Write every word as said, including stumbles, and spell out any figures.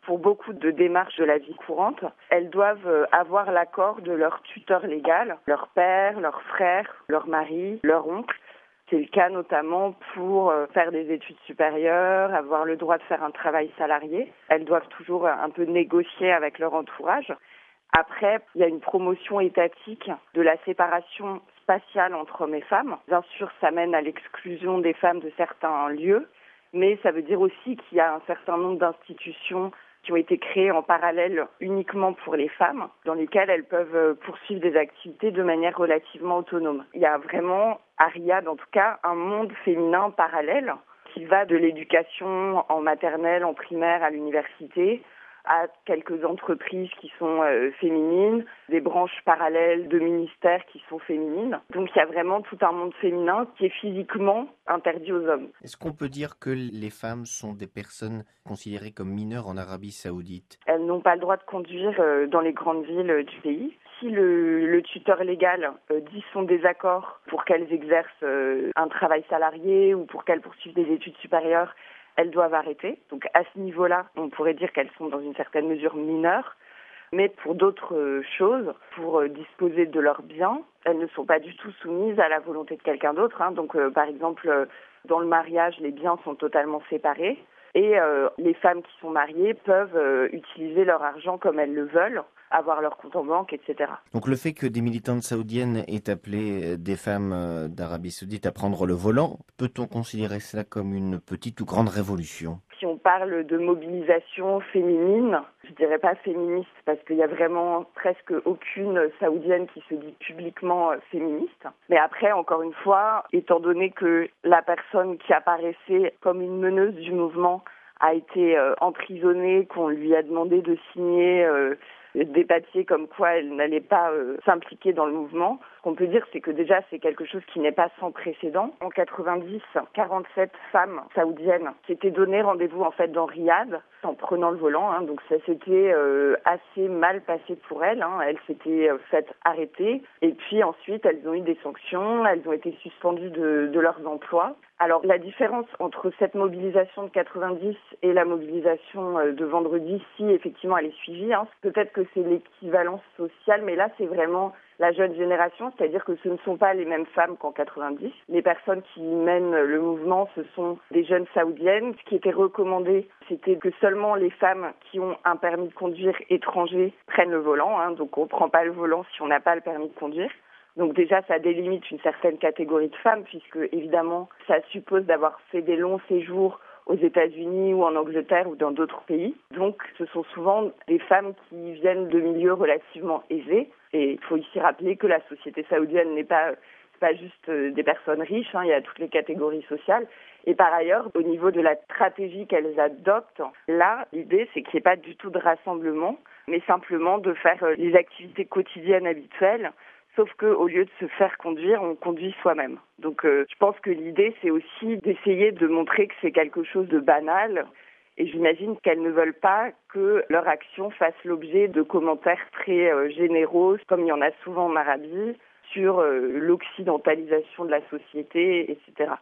Pour beaucoup de démarches de la vie courante, elles doivent avoir l'accord de leur tuteur légal, leur père, leur frère, leur mari, leur oncle. C'est le cas notamment pour faire des études supérieures, avoir le droit de faire un travail salarié. Elles doivent toujours un peu négocier avec leur entourage. Après, il y a une promotion étatique de la séparation spatiale entre hommes et femmes. Bien sûr, ça mène à l'exclusion des femmes de certains lieux, mais ça veut dire aussi qu'il y a un certain nombre d'institutions qui ont été créées en parallèle uniquement pour les femmes, dans lesquelles elles peuvent poursuivre des activités de manière relativement autonome. Il y a vraiment, à Riyad en tout cas, un monde féminin parallèle qui va de l'éducation en maternelle, en primaire, à l'université, à quelques entreprises qui sont euh, féminines, des branches parallèles de ministères qui sont féminines. Donc il y a vraiment tout un monde féminin qui est physiquement interdit aux hommes. Est-ce qu'on peut dire que les femmes sont des personnes considérées comme mineures en Arabie Saoudite ? Elles n'ont pas le droit de conduire euh, dans les grandes villes euh, du pays. Si le, le tuteur légal euh, dit son désaccord pour qu'elles exercent euh, un travail salarié ou pour qu'elles poursuivent des études supérieures, elles doivent arrêter. Donc à ce niveau-là, on pourrait dire qu'elles sont dans une certaine mesure mineures. Mais pour d'autres choses, pour disposer de leurs biens, elles ne sont pas du tout soumises à la volonté de quelqu'un d'autre. Hein. Donc euh, par exemple, dans le mariage, les biens sont totalement séparés. Et euh, les femmes qui sont mariées peuvent euh, utiliser leur argent comme elles le veulent, avoir leur compte en banque, et cetera. Donc le fait que des militantes saoudiennes aient appelé des femmes d'Arabie Saoudite à prendre le volant, peut-on considérer cela comme une petite ou grande révolution ? Si on parle de mobilisation féminine, je dirais pas féministe parce qu'il y a vraiment presque aucune saoudienne qui se dit publiquement féministe. Mais après, encore une fois, étant donné que la personne qui apparaissait comme une meneuse du mouvement a été euh, emprisonnée, qu'on lui a demandé de signer euh, des papiers comme quoi elle n'allait pas euh, s'impliquer dans le mouvement. Ce qu'on peut dire, c'est que déjà, c'est quelque chose qui n'est pas sans précédent. En quatre-vingt-dix, quarante-sept femmes saoudiennes s'étaient donné rendez-vous en fait dans Riyad en prenant le volant. Hein, donc ça s'était euh, assez mal passé pour elles. Hein. Elles s'étaient euh, faites arrêter. Et puis ensuite, elles ont eu des sanctions. Elles ont été suspendues de, de leurs emplois. Alors la différence entre cette mobilisation de quatre-vingt-dix et la mobilisation de vendredi, si effectivement elle est suivie, hein, peut-être que c'est l'équivalence sociale, mais là c'est vraiment la jeune génération, c'est-à-dire que ce ne sont pas les mêmes femmes qu'en quatre-vingt-dix. Les personnes qui mènent le mouvement, ce sont des jeunes saoudiennes. Ce qui était recommandé, c'était que seulement les femmes qui ont un permis de conduire étranger prennent le volant. Hein, donc on ne prend pas le volant si on n'a pas le permis de conduire. Donc déjà, ça délimite une certaine catégorie de femmes, puisque évidemment, ça suppose d'avoir fait des longs séjours aux États-Unis ou en Angleterre ou dans d'autres pays. Donc ce sont souvent des femmes qui viennent de milieux relativement aisés. Et il faut ici rappeler que la société saoudienne n'est pas, pas juste des personnes riches, hein, il y a toutes les catégories sociales. Et par ailleurs, au niveau de la stratégie qu'elles adoptent, là, l'idée, c'est qu'il n'y ait pas du tout de rassemblement, mais simplement de faire les activités quotidiennes habituelles. Sauf qu'au lieu de se faire conduire, on conduit soi-même. Donc euh, je pense que l'idée, c'est aussi d'essayer de montrer que c'est quelque chose de banal. Et j'imagine qu'elles ne veulent pas que leur action fasse l'objet de commentaires très euh, généraux, comme il y en a souvent en Arabie, sur euh, l'occidentalisation de la société, et cetera.